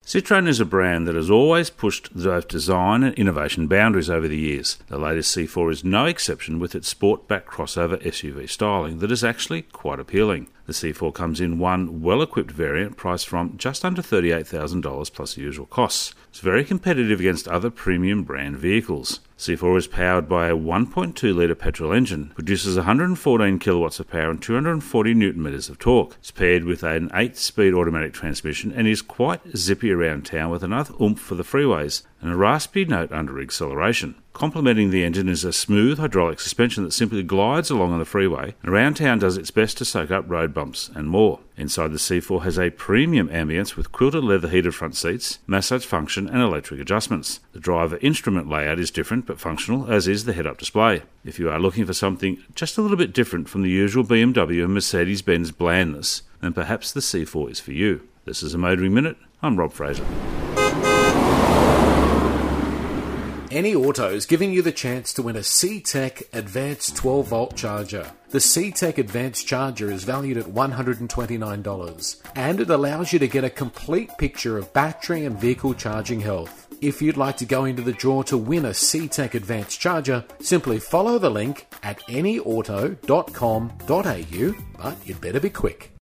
Citroën is a brand that has always pushed both design and innovation boundaries over the years. The latest C4 is no exception with its sport-back crossover SUV styling that is actually quite appealing. The C4 comes in one well-equipped variant priced from just under $38,000 plus the usual costs. It's very competitive against other premium brand vehicles. C4 is powered by a 1.2-litre petrol engine, produces 114 kilowatts of power and 240 newton-meters of torque. It's paired with an 8-speed automatic transmission and is quite zippy around town with enough oomph for the freeways and a raspy note under acceleration. Complementing the engine is a smooth hydraulic suspension that simply glides along on the freeway and around town does its best to soak up road bumps and more. Inside the C4 has a premium ambience with quilted leather heated front seats, massage function and electric adjustments. The driver instrument layout is different but functional, as is the head-up display. If you are looking for something just a little bit different from the usual BMW and Mercedes-Benz blandness, then perhaps the C4 is for you. This is a Motoring Minute. I'm Rob Fraser. Any Auto is giving you the chance to win a C-Tech Advanced 12-volt charger. The C-Tech Advanced charger is valued at $129, and it allows you to get a complete picture of battery and vehicle charging health. If you'd like to go into the draw to win a C-Tech Advanced charger, simply follow the link at anyauto.com.au, but you'd better be quick.